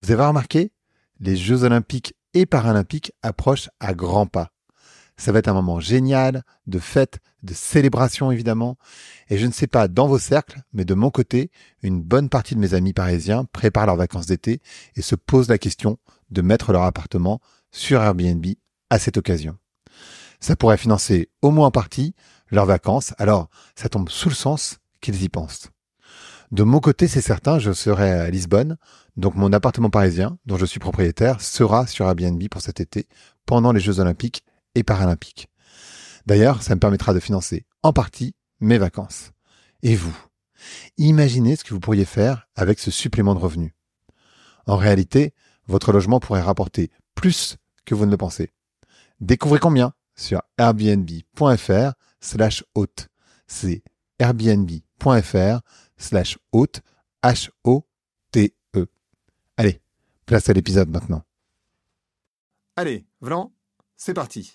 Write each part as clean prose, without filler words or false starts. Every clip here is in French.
Vous avez remarqué, les Jeux Olympiques et Paralympiques approchent à grands pas. Ça va être un moment génial, de fête, de célébration évidemment. Et je ne sais pas dans vos cercles, mais de mon côté, une bonne partie de mes amis parisiens préparent leurs vacances d'été et se posent la question de mettre leur appartement sur Airbnb à cette occasion. Ça pourrait financer au moins en partie leurs vacances, alors ça tombe sous le sens qu'ils y pensent. De mon côté, c'est certain, je serai à Lisbonne, donc mon appartement parisien, dont je suis propriétaire, sera sur Airbnb pour cet été, pendant les Jeux Olympiques et Paralympiques. D'ailleurs, ça me permettra de financer en partie mes vacances. Et vous, imaginez ce que vous pourriez faire avec ce supplément de revenus. En réalité, votre logement pourrait rapporter plus que vous ne le pensez. Découvrez combien sur airbnb.fr/hôte. C'est airbnb.fr/hôte, H-O-T-E. Allez, place à l'épisode maintenant. Allez, Vlan, c'est parti.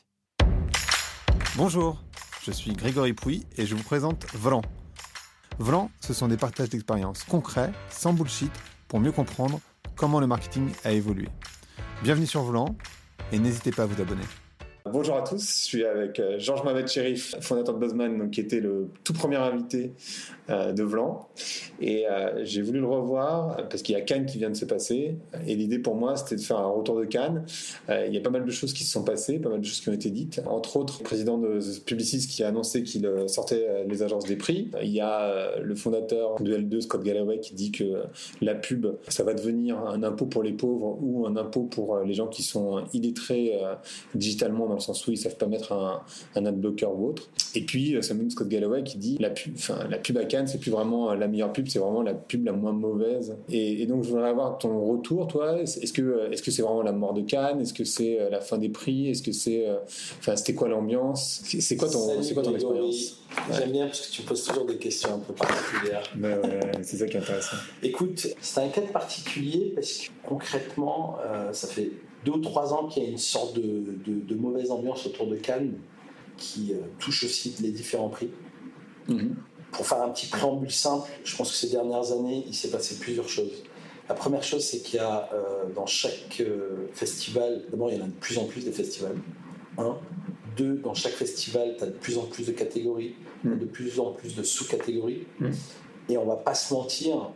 Bonjour, je suis Grégory Pouy et je vous présente Vlan. Vlan, ce sont des partages d'expériences concrets, sans bullshit, pour mieux comprendre comment le marketing a évolué. Bienvenue sur Vlan et n'hésitez pas à vous abonner. Bonjour à tous, je suis avec Georges Mohamed Cherif, fondateur de Buzzman, donc, qui était le tout premier invité de Vlan. Et j'ai voulu le revoir parce qu'il y a Cannes qui vient de se passer. Et l'idée pour moi, c'était de faire un retour de Cannes. Il y a pas mal de choses qui se sont passées, pas mal de choses qui ont été dites. Entre autres, le président de Publicis qui a annoncé qu'il sortait les agences des prix. Il y a le fondateur de L2, Scott Galloway, qui dit que la pub, ça va devenir un impôt pour les pauvres ou un impôt pour les gens qui sont illettrés digitalement, dans le sens où ils savent pas mettre un adblocker ou autre. Et puis c'est même Scott Galloway qui dit la pub à Cannes, c'est plus vraiment la meilleure pub, c'est vraiment la pub la moins mauvaise. Et donc je voudrais avoir ton retour, toi. Est-ce que c'est vraiment la mort de Cannes? Est-ce que c'est la fin des prix? Est-ce que c'était quoi l'ambiance? C'est quoi ton expérience? J'aime bien parce que tu poses toujours des questions un peu particulières. C'est ça qui est intéressant. Écoute, c'est un cas particulier parce que concrètement, ça fait 2 ou 3 ans qu'il y a une sorte de mauvaise ambiance autour de Cannes qui touche aussi les différents prix. Mm-hmm. Pour faire un petit préambule simple, je pense que ces dernières années, il s'est passé plusieurs choses. La première chose, c'est qu'il y a dans chaque festival, d'abord il y en a de plus en plus des festivals. 1. 2, dans chaque festival, tu as de plus en plus de catégories, de plus en plus de sous-catégories. Et on va pas se mentir,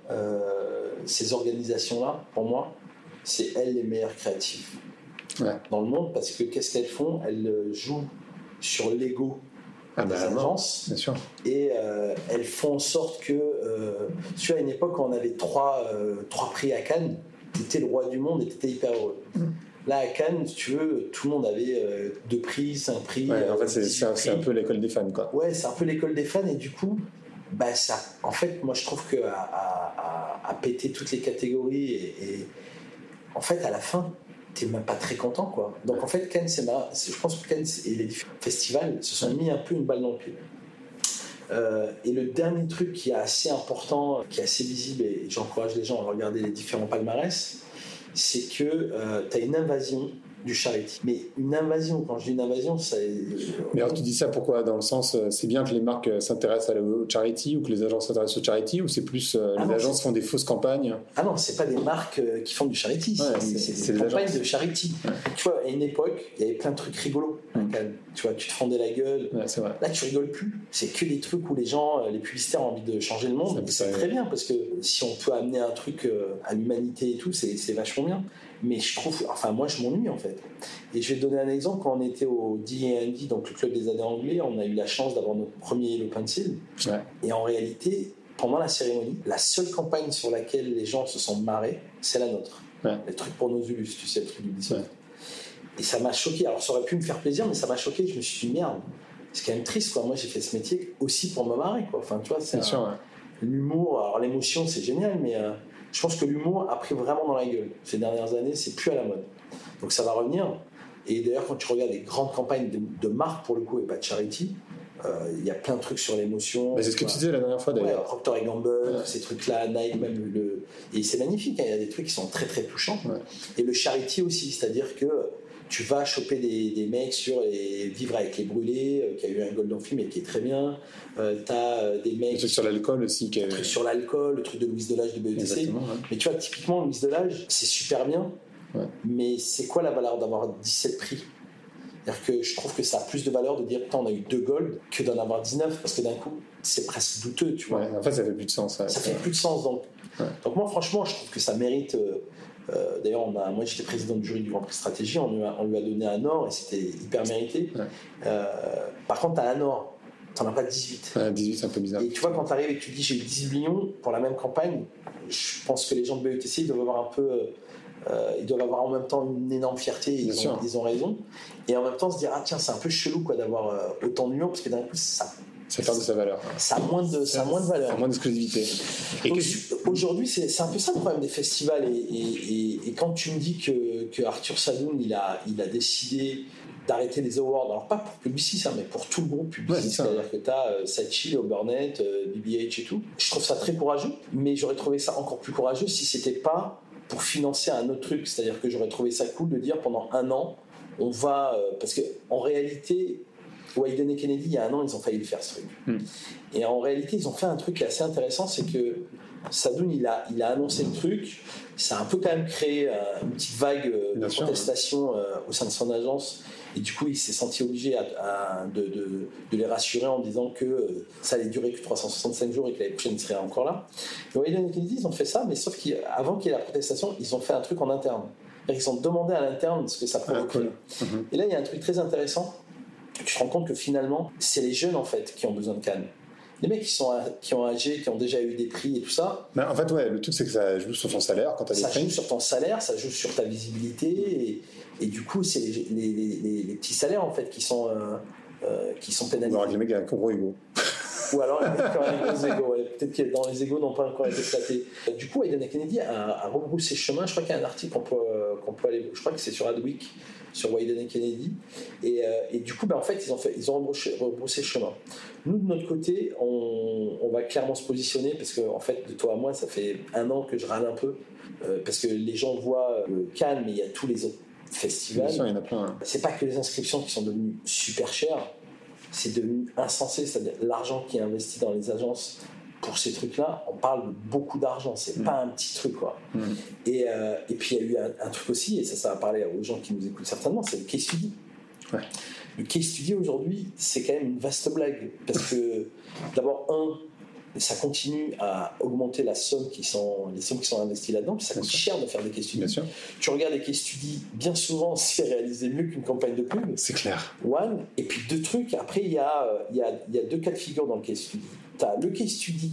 ces organisations-là, pour moi, c'est elles les meilleures créatives dans le monde, parce que qu'est-ce qu'elles font? Elles jouent sur l'ego des agences, bien sûr. Et elles font en sorte que tu vois, à une époque quand on avait 3 prix à Cannes, t'étais le roi du monde et t'étais hyper heureux. Là à Cannes, si tu veux, tout le monde avait 2 prix, 5 prix. En fait c'est un peu l'école des fans, quoi. Ouais, c'est un peu l'école des fans, et du coup ça, en fait, moi je trouve que à péter toutes les catégories et en fait à la fin t'es même pas très content, quoi. Donc en fait Cannes, je pense que Cannes et les différents festivals se sont mis un peu une balle dans le pied. Et le dernier truc qui est assez important, qui est assez visible, et j'encourage les gens à regarder les différents palmarès, c'est que t'as une invasion du charity. Mais une invasion, quand je dis une invasion, Mais alors tu dis ça pourquoi? Dans le sens, c'est bien que les marques s'intéressent au charity ou que les agences s'intéressent au charity, ou c'est plus les agences font des fausses campagnes? Ah non, c'est pas des marques qui font du charity, c'est des campagnes de charity. Tu vois, à une époque, il y avait plein de trucs rigolos. Tu vois, tu te fendais la gueule. C'est vrai. Là, tu rigoles plus. C'est que des trucs où les gens, les publicitaires ont envie de changer le monde. C'est très bien, parce que si on peut amener un truc à l'humanité et tout, c'est vachement bien. Mais je trouve, moi je m'ennuie en fait. Et je vais te donner un exemple. Quand on était au D&D, donc le club des années anglais, on a eu la chance d'avoir notre premier Yellow Pencil. Et en réalité, pendant la cérémonie, la seule campagne sur laquelle les gens se sont marrés, c'est la nôtre. Le truc pour nos Zulus, tu sais, le truc du Ubisoft. Et ça m'a choqué. Alors ça aurait pu me faire plaisir, mais ça m'a choqué. Je me suis dit merde, c'est quand même triste, quoi. Moi j'ai fait ce métier aussi pour me marrer, quoi. Enfin, tu vois, c'est l'humour. Alors l'émotion, c'est génial, mais je pense que l'humour a pris vraiment dans la gueule. Ces dernières années, c'est plus à la mode. Donc ça va revenir. Et d'ailleurs, quand tu regardes les grandes campagnes de marque, pour le coup, et pas de charity, il y a plein de trucs sur l'émotion. Mais c'est ce que tu disais la dernière fois, d'ailleurs. Procter & Gamble, ces trucs-là, Nike, même et c'est magnifique, hein. Il y a des trucs qui sont très très touchants. Et le charity aussi, c'est-à-dire que tu vas choper des mecs sur Vivre avec les brûlés, qui a eu un Golden Film et qui est très bien. T'as des mecs... Le truc sur l'alcool aussi. Le truc sur l'alcool, le truc de Louise Delage de BETC. Exactement, ouais. Mais tu vois, typiquement, Louise Delage, c'est super bien. Ouais. Mais c'est quoi la valeur d'avoir 17 prix? C'est-à-dire que je trouve que ça a plus de valeur de dire putain on a eu 2 gold que d'en avoir 19 parce que d'un coup c'est presque douteux, tu vois. Ouais, en fait ça fait plus de sens. Ça fait plus de sens donc moi franchement je trouve que ça mérite. D'ailleurs moi j'étais président du jury du Grand Prix Stratégie, on lui a donné un or et c'était hyper mérité. Ouais. Par contre t'as un or, t'en as pas 18. 18 c'est un peu bizarre. Et tu vois quand t'arrives et que tu dis j'ai eu 18 millions pour la même campagne, je pense que les gens de BETC ils doivent avoir un peu... ils doivent avoir en même temps une énorme fierté, ils ont raison, et en même temps se dire ah tiens c'est un peu chelou quoi d'avoir autant de millions parce que d'un coup ça perd de sa valeur. Ça a moins de valeur. Ça a moins d'exclusivité. Aujourd'hui c'est un peu ça le problème des festivals et quand tu me dis que Arthur Sadoun il a décidé d'arrêter les awards, alors pas pour Publicis mais pour tout le groupe Publicis, ouais, c'est-à-dire que t'as Sachi, Burnett, BBH et tout, je trouve ça très courageux, mais j'aurais trouvé ça encore plus courageux si c'était pas pour financer un autre truc, c'est-à-dire que j'aurais trouvé ça cool de dire pendant un an, on va... parce qu'en réalité, Wyden et Kennedy, il y a un an, ils ont failli le faire ce truc. Et en réalité, ils ont fait un truc qui est assez intéressant, c'est que Sadoun, il a annoncé le truc, ça a un peu quand même créé une petite vague de protestation au sein de son agence, et du coup, il s'est senti obligé de les rassurer en disant que ça allait durer que 365 jours et que l'année prochaine, il serait encore là. Et Wyden et Kennedy, ils ont fait ça, mais sauf qu'avant qu'il y ait la protestation, ils ont fait un truc en interne. Ils ont demandé à l'interne ce que ça provoquait. Et là, il y a un truc très intéressant. Tu te rends compte que finalement, c'est les jeunes en fait qui ont besoin de Cannes. Les mecs qui ont âgé, qui ont déjà eu des prix et tout ça. Mais en fait, ouais, le truc c'est que ça joue sur ton salaire quand tu as des prix. Ça joue sur ton salaire, ça joue sur ta visibilité et du coup, c'est les petits salaires en fait qui sont pénalisés. Alors que les mecs ont un gros ego. Ou alors les mecs qui ont un gros ego. Ouais. Peut-être que dans les égos n'ont pas encore été flattés. Du coup, Wyden et Kennedy a rebroussé chemin. Je crois qu'il y a un article qu'on peut aller. Je crois que c'est sur Adweek, sur Wyden et Kennedy. Et du coup, en fait, ils ont rebroussé chemin. Nous, de notre côté, on va clairement se positionner parce que, en fait, de toi à moi, ça fait un an que je râle un peu parce que les gens voient Cannes, mais il y a tous les autres festivals. Bien sûr, il y en a plein. Hein. C'est pas que les inscriptions qui sont devenues super chères, c'est devenu insensé, c'est-à-dire l'argent qui est investi dans les agences pour ces trucs-là, on parle de beaucoup d'argent, c'est pas un petit truc quoi. Et puis il y a eu un truc aussi, et ça va parler aux gens qui nous écoutent certainement, c'est le case study. Ouais. Le case study aujourd'hui, c'est quand même une vaste blague, parce que d'abord ça continue à augmenter les sommes qui sont investies là-dedans, puis ça coûte cher de faire des case studies. Tu regardes les case studies, bien souvent c'est réalisé mieux qu'une campagne de pub. C'est clair. One, et puis deux trucs, après il y a deux cas de figure dans le case study. Tu as le case study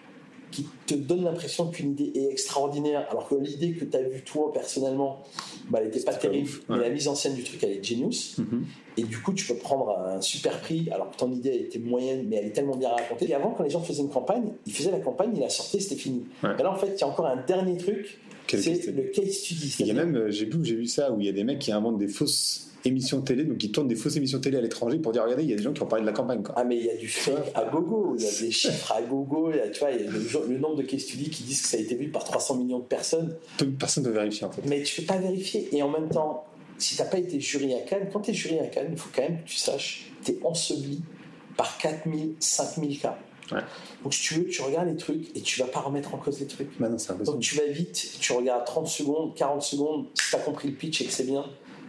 qui te donne l'impression qu'une idée est extraordinaire, alors que l'idée que tu as vue toi personnellement, elle n'était pas terrible, mais la mise en scène du truc elle est genius. Et du coup tu peux prendre un super prix alors que ton idée elle était moyenne mais elle est tellement bien racontée. Et avant quand les gens faisaient une campagne, ils faisaient la campagne, ils la sortaient, c'était fini. Et là en fait il y a encore un dernier truc, c'est le case study. Il y a même, j'ai vu ça, où il y a des mecs qui inventent des fausses émissions de télé, donc ils tournent des fausses émissions de télé à l'étranger pour dire regardez, il y a des gens qui ont parlé de la campagne quoi. Ah mais il y a du fake à gogo, il y a des chiffres à gogo, tu vois, il y a le nombre de case studies qui disent que ça a été vu par 300 millions de personnes. Personne ne peut vérifier en fait. Mais tu peux pas vérifier, et en même temps si t'as pas été jury à Cannes, quand t'es jury à Cannes, il faut quand même que tu saches t'es enseveli par 4000, 5000 cas. Ouais. Donc si tu veux, tu regardes les trucs et tu vas pas remettre en cause les trucs. Bah non, c'est impossible. Donc tu vas vite, tu regardes 30 secondes, 40 secondes, si t'as compris le pitch et que c'est bien,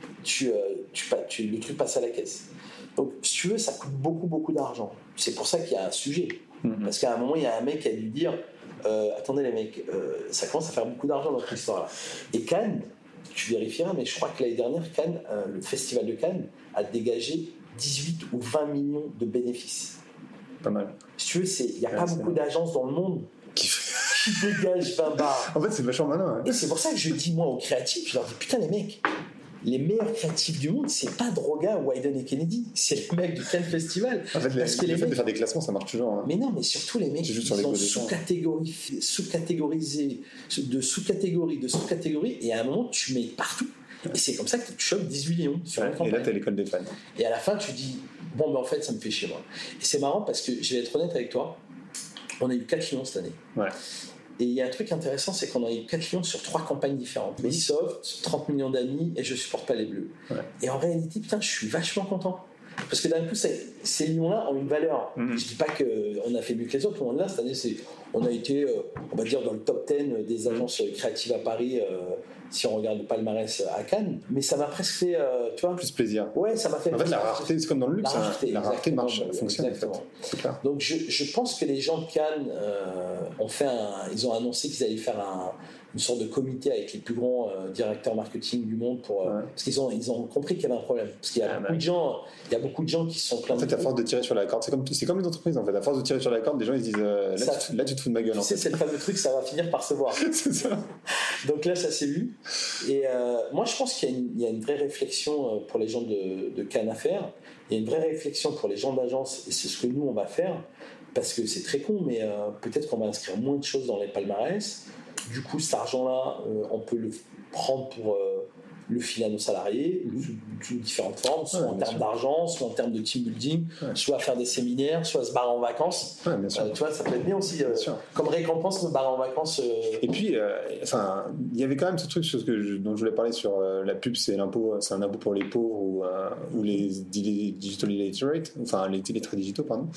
le truc passe à la caisse. Donc si tu veux, ça coûte beaucoup d'argent. C'est pour ça qu'il y a un sujet. Parce qu'à un moment, il y a un mec qui a dû dire attendez les mecs, ça commence à faire beaucoup d'argent dans notre histoire là. Et Cannes, tu vérifieras, mais je crois que l'année dernière, Cannes, le festival de Cannes a dégagé 18 ou 20 millions de bénéfices. Pas mal. Si tu veux, il n'y a pas beaucoup d'agences dans le monde qui dégagent 20 bars. En fait, c'est vachement malin. Et c'est pour ça que je dis, moi, aux créatifs, je leur dis, putain, les mecs, les meilleurs créatifs du monde, c'est pas Droga, Wyden et Kennedy, c'est les mecs du Cannes Festival. En fait, le fait de faire des classements, ça marche toujours. Hein. Mais non, mais surtout les mecs, ils sont sous-catégorisés, de sous-catégorie, et à un moment, tu mets partout. Et c'est comme ça que tu chopes 18 millions sur une campagne. Et là, t'as l'école des fans. Et à la fin, tu dis, bon, en fait, ça me fait chier, moi. Et c'est marrant parce que, je vais être honnête avec toi, on a eu 4 millions cette année. Ouais. Et il y a un truc intéressant, c'est qu'on a eu 4 lions sur 3 campagnes différentes. Ubisoft, 30 millions d'amis et je supporte pas les bleus. Ouais. Et en réalité, putain, je suis vachement content. Parce que d'un coup, ces lions-là ont une valeur. Je dis pas qu'on a fait mieux que les autres, loin de là. Cette année, on a été, on va dire, dans le top 10 des agences créatives à Paris, si on regarde le palmarès à Cannes. Mais ça m'a presque fait, tu vois. Plus plaisir. Ouais, ça m'a fait. En fait, la rareté, c'est comme dans le luxe. La rareté marche, fonctionne. Exactement. C'est clair. Donc, je pense que les gens de Cannes ils ont annoncé qu'ils allaient faire une sorte de comité avec les plus grands directeurs marketing du monde parce qu'ils ont compris qu'il y avait un problème. Parce qu'il y a beaucoup de gens qui se sont plaints. En fait, à force de tirer sur la corde, c'est comme les entreprises en fait. À force de tirer sur la corde, les gens ils disent là tu te fous de ma gueule. Tu sais, c'est le fameux truc, ça va finir par se voir. C'est ça. Donc là, ça s'est vu. Et moi, je pense qu'il y a une vraie réflexion pour les gens de Cannes à faire. Il y a une vraie réflexion pour les gens d'agence, et c'est ce que nous on va faire. Parce que c'est très con, mais peut-être qu'on va inscrire moins de choses dans les palmarès. Du coup, cet argent-là, on peut le prendre pour le filer à nos salariés sous différentes formes, soit en termes d'argent, soit en termes de team building, soit à faire des séminaires, soit à se barrer en vacances. Ouais, bien sûr. Tu vois, ça peut être bien aussi. Comme récompense, me barrer en vacances. Et puis, il y avait quand même ce truc dont je voulais parler sur la pub, c'est un impôt pour les pauvres ou les digital illiterate, enfin les très digitaux, pardon.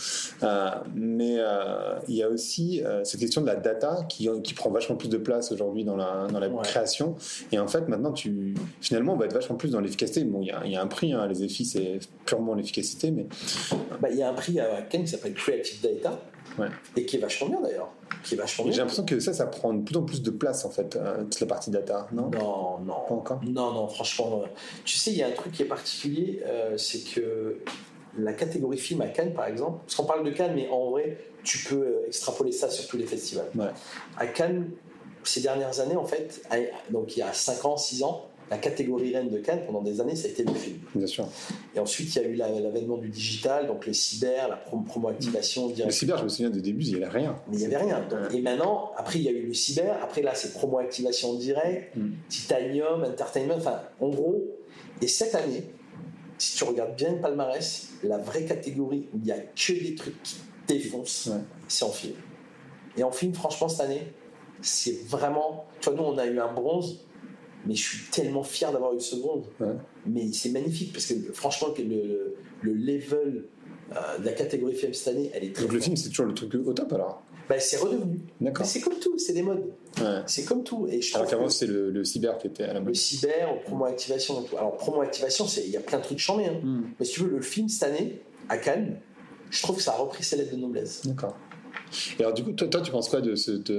Mais il y a aussi cette question de la data qui prend vachement plus de place aujourd'hui dans la création. Et en fait, maintenant, finalement, on va être vachement plus dans l'efficacité. Bon, il y a un prix, hein, les EFI, c'est purement l'efficacité, mais... il y a un prix à Cannes qui s'appelle Creative Data, et qui est vachement bien d'ailleurs. J'ai l'impression que ça prend de plus en plus de place, en fait, toute la partie data, non ? Non. Pas encore ? Non, franchement. Tu sais, il y a un truc qui est particulier, c'est que la catégorie film à Cannes, par exemple, parce qu'on parle de Cannes, mais en vrai, tu peux extrapoler ça sur tous les festivals. Ouais. À Cannes, ces dernières années, en fait, donc il y a 5 ans, 6 ans, la catégorie reine de Cannes, pendant des années, ça a été le film. Bien sûr. Et ensuite, il y a eu l'avènement du digital, donc le cyber, la promo-activation. Le cyber, je me souviens des débuts, il n'y avait rien. Mais il n'y avait rien. Donc, et maintenant, après, il y a eu le cyber. Après, là, c'est promo-activation direct, Titanium, Entertainment. Enfin, en gros. Et cette année, si tu regardes bien le palmarès, la vraie catégorie où il n'y a que des trucs qui défoncent, c'est en film. Et en film, franchement, cette année, c'est vraiment... Tu vois, nous, on a eu un bronze, mais je suis tellement fier d'avoir eu ce bronze. Mais c'est magnifique, parce que franchement, le level de la catégorie film cette année, elle est très... Donc le film, c'est toujours le truc au top, alors ? C'est redevenu. D'accord. Mais c'est comme tout, c'est des modes. C'est comme tout. Et je alors qu'avant, c'est le cyber qui était à la mode. Le cyber, promo-activation. Alors, promo-activation, il y a plein de trucs chambés. Hein. Mais si tu veux, le film cette année, à Cannes, je trouve que ça a repris ses lettres de noblesse. D'accord. Et alors, du coup, toi tu penses quoi de cette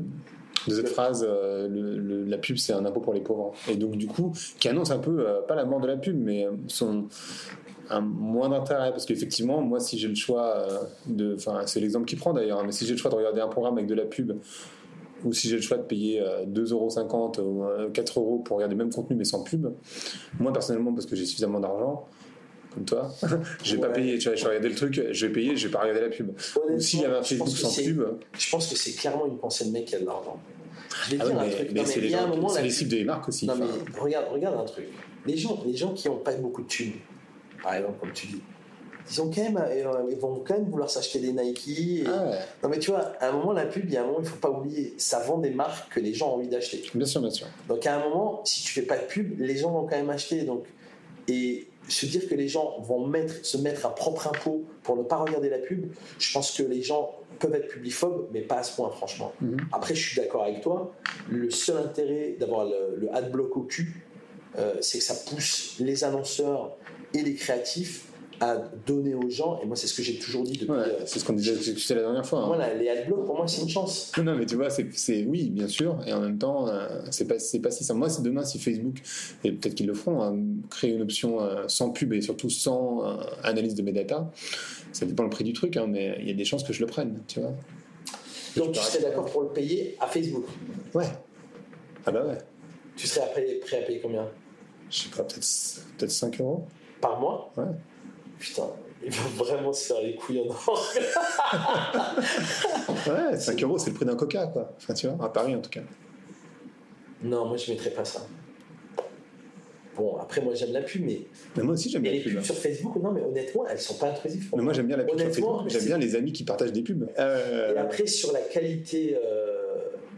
phrase, la pub, c'est un impôt pour les pauvres ? Et donc, du coup, qui annonce un peu, pas la mort de la pub, mais un moins d'intérêt, parce qu'effectivement, moi, si j'ai le choix c'est l'exemple qu'il prend d'ailleurs, mais si j'ai le choix de regarder un programme avec de la pub, ou si j'ai le choix de payer 2,50€ ou 4€ pour regarder le même contenu mais sans pub, moi personnellement, parce que j'ai suffisamment d'argent, comme toi, je vais pas payer, tu vois, je vais regarder le truc, je vais payer, je vais pas regarder la pub. Ou s'il y avait un Facebook sans pub... Je pense que c'est clairement une pensée de mec qui a de l'argent. Je vais dire un truc. Mais c'est les cibles des marques aussi. Non, mais regarde un truc. Les gens qui n'ont pas beaucoup de thunes, par exemple, comme tu dis, ils vont quand même vouloir s'acheter des Nike. Non, mais tu vois, à un moment, la pub, il y a un moment, il ne faut pas oublier, ça vend des marques que les gens ont envie d'acheter. Bien sûr. Donc à un moment, si tu fais pas de pub, les gens vont quand même acheter. Donc, et se dire que les gens vont se mettre un propre impôt pour ne pas regarder la pub, je pense que les gens peuvent être publiphobes, mais pas à ce point, franchement. Après, je suis d'accord avec toi. Le seul intérêt d'avoir le adblock au cul, c'est que ça pousse les annonceurs et les créatifs à donner aux gens, et moi c'est ce que j'ai toujours dit depuis... c'est ce qu'on disait la dernière fois. Voilà, les adblocks, pour moi c'est une chance. Non, mais tu vois, c'est oui, bien sûr, et en même temps, c'est pas si simple. Moi, demain, si Facebook, et peut-être qu'ils le feront, créer une option sans pub et surtout sans analyse de mes data, ça dépend le prix du truc, mais il y a des chances que je le prenne, tu vois. Donc tu serais d'accord pour le payer à Facebook ? Ouais. Ah bah ouais. Tu serais prêt à payer combien ? Je sais pas, peut-être 5€. Par mois ? Ouais. Putain, il va vraiment se faire les couilles en or. Ouais, 5€, c'est le prix d'un Coca, quoi. Enfin, tu vois, à Paris en tout cas. Non, moi je mettrais pas ça. Bon, après, moi j'aime la pub, mais moi aussi j'aime bien la pub. pub. Les pubs sur Facebook, non, mais honnêtement, elles sont pas intrusives. Mais moi j'aime bien la pub sur Facebook. J'aime bien les amis qui partagent des pubs. Et après, sur la qualité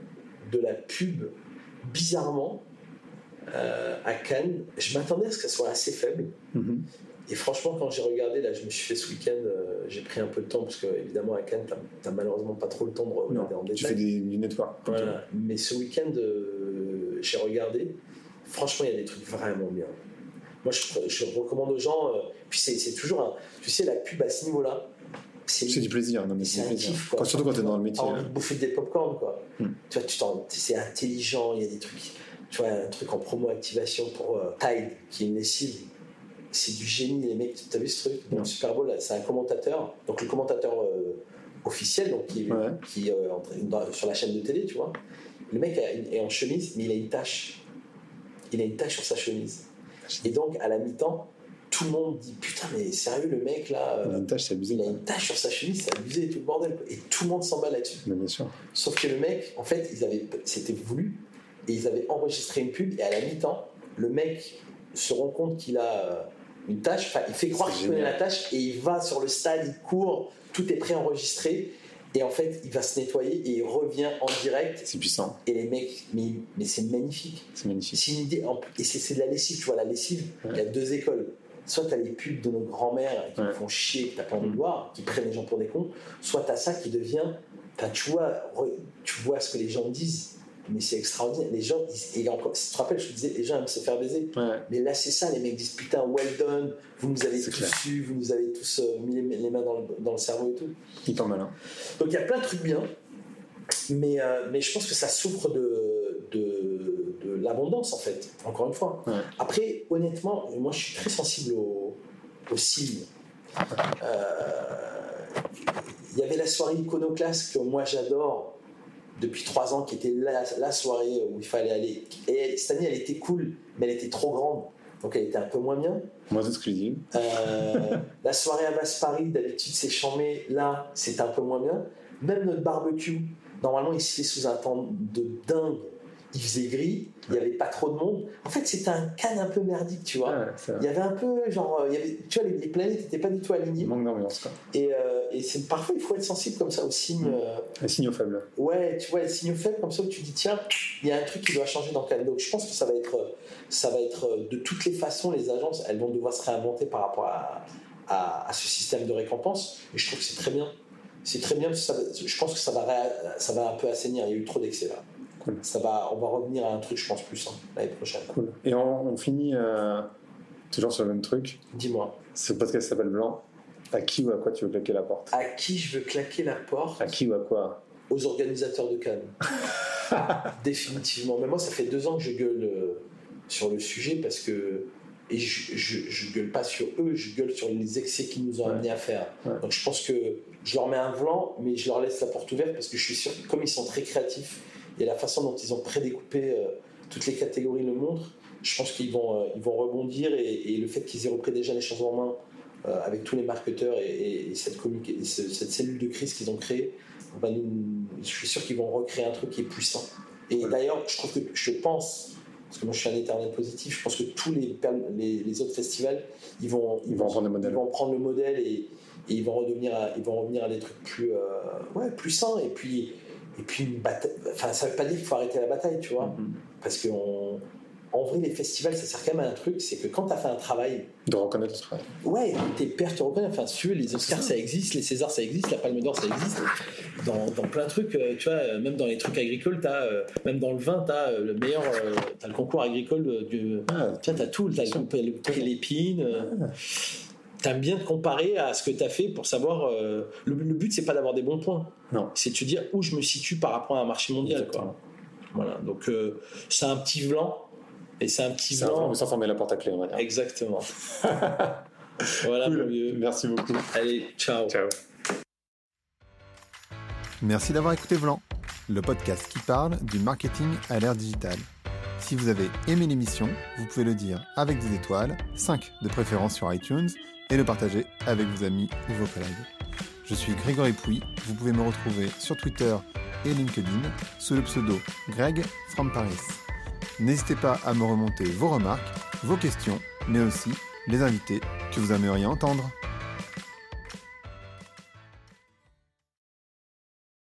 de la pub, bizarrement, à Cannes, je m'attendais à ce qu'elle soit assez faible. Et franchement, quand j'ai regardé, là, je me suis fait ce week-end, j'ai pris un peu de temps, parce que évidemment à Cannes, t'as malheureusement pas trop le temps de regarder en détail. Tu fais du network. Voilà. Mais ce week-end, j'ai regardé. Franchement, il y a des trucs vraiment bien. Moi, je recommande aux gens. Puis c'est toujours tu sais, la pub à ce niveau-là. C'est du plaisir. Non, mais c'est un kiff, quoi. Surtout quand t'es dans le métier. T'as envie de bouffer des pop-corn, quoi. Tu vois, c'est intelligent. Il y a des trucs. Tu vois, un truc en promo-activation pour Tide, qui est une lessive. C'est du génie, les mecs. T'as vu ce truc? Donc, Super Bowl, c'est un commentateur. Donc, le commentateur officiel, donc, qui sur la chaîne de télé, tu vois. Le mec est en chemise, mais il a une tache. Il a une tache sur sa chemise. Et donc, à la mi-temps, tout le monde dit putain, mais sérieux, le mec là. Il a une tache, c'est abusé. Il a une tache sur sa chemise, c'est abusé et tout le bordel. Et tout le monde s'en bat là-dessus. Mais bien sûr. Sauf que le mec, en fait, c'était voulu. Et ils avaient enregistré une pub. Et à la mi-temps, le mec se rend compte qu'il a une tache. Enfin, il fait croire qu'il connaît la tache. Et il va sur le stade, il court. Tout est pré-enregistré. Et en fait, il va se nettoyer et il revient en direct. C'est puissant. Et les mecs, mais c'est magnifique. C'est magnifique. C'est une idée. Et c'est de la lessive. Tu vois, la lessive, il y a deux écoles. Soit tu as les pubs de nos grands-mères qui me font chier, que tu n'as pas envie de voir, qui prennent les gens pour des cons. Soit tu as ça qui devient. Tu vois ce que les gens disent. Mais c'est extraordinaire. Les gens, et encore, tu te rappelles, je te disais, les gens aiment se faire baiser. Mais là, c'est ça, les mecs disent putain, well done, vous nous avez tous su, vous nous avez tous mis les mains dans le cerveau et tout. Hyper malin. Donc il y a plein de trucs bien, mais je pense que ça souffre de l'abondance, en fait, encore une fois. Après, honnêtement, moi je suis très sensible aux signes. Il y avait la soirée Iconoclaste que moi j'adore depuis 3 ans, qui était la soirée où il fallait aller. Et cette année, elle était cool, mais elle était trop grande. Donc elle était un peu moins bien. Moins exclusive. La soirée à Basse Paris, d'habitude, c'est chambé. Là, c'était un peu moins bien. Même notre barbecue, normalement, il se fait sous un temps de dingue. Il faisait gris, il n'y avait pas trop de monde. En fait, c'était un Cannes un peu merdique, tu vois. Il y avait un peu, genre, tu vois, les planètes n'étaient pas du tout alignées. Manque d'ambiance, quoi. Et parfois, il faut être sensible comme ça aux signes. Les signaux faibles. Ouais, tu vois, les signaux faibles comme ça où tu dis, tiens, il y a un truc qui doit changer dans Cannes. Donc, je pense que ça va être de toutes les façons, les agences, elles vont devoir se réinventer par rapport à ce système de récompense. Et je trouve que c'est très bien. C'est très bien, je pense que ça va un peu assainir. Il y a eu trop d'excès là. Cool. On va revenir à un truc, je pense, plus sain l'année prochaine. Cool. Et on finit toujours sur le même truc. Dis-moi. Ce podcast s'appelle Blanc. À qui ou à quoi tu veux claquer la porte? À qui je veux claquer la porte? À qui ou à quoi? Aux organisateurs de Cannes. Définitivement. Mais moi, ça fait 2 ans que je gueule sur le sujet parce que. Et je gueule pas sur eux, je gueule sur les excès qu'ils nous ont amenés à faire. Donc je pense que je leur mets un blanc, mais je leur laisse la porte ouverte parce que je suis sûr que comme ils sont très créatifs et la façon dont ils ont prédécoupé toutes les catégories le montre, je pense qu'ils vont rebondir et le fait qu'ils aient repris déjà les choses en main avec tous les marketeurs et cette cellule de crise qu'ils ont créée, je suis sûr qu'ils vont recréer un truc qui est puissant. Et d'ailleurs, je pense, parce que moi je suis un éternel positif, je pense que tous les autres festivals, ils vont prendre le modèle et ils vont revenir à des trucs plus sains et puis une bataille. Enfin, ça veut pas dire qu'il faut arrêter la bataille, tu vois, parce que en vrai, les festivals, ça sert quand même à un truc, c'est que quand tu as fait un travail. De reconnaître le travail. Ouais, tes pairs te reconnaissent. Enfin, si tu veux, les Oscars, ça existe, les Césars, ça existe, la Palme d'Or, ça existe. Dans plein de trucs, tu vois, même dans les trucs agricoles, même dans le vin, t'as le meilleur. T'as le concours agricole tu vois, t'as tout. T'as le prix Lépine. T'aimes bien te comparer à ce que t'as fait pour savoir. Le but, c'est pas d'avoir des bons points. Non. C'est de te dire où je me situe par rapport à un marché mondial. Quoi. Voilà. Donc, c'est un petit blanc. Et c'est un petit blanc. Sans fermer la porte à clé, on va dire. Exactement. Voilà, cool. Merci beaucoup. Allez, ciao. Merci d'avoir écouté Vlan, le podcast qui parle du marketing à l'ère digitale. Si vous avez aimé l'émission, vous pouvez le dire avec des étoiles, 5 de préférence sur iTunes, et le partager avec vos amis ou vos collègues. Je suis Grégory Pouy, vous pouvez me retrouver sur Twitter et LinkedIn sous le pseudo Greg from Paris. N'hésitez pas à me remonter vos remarques, vos questions, mais aussi les invités que vous aimeriez entendre.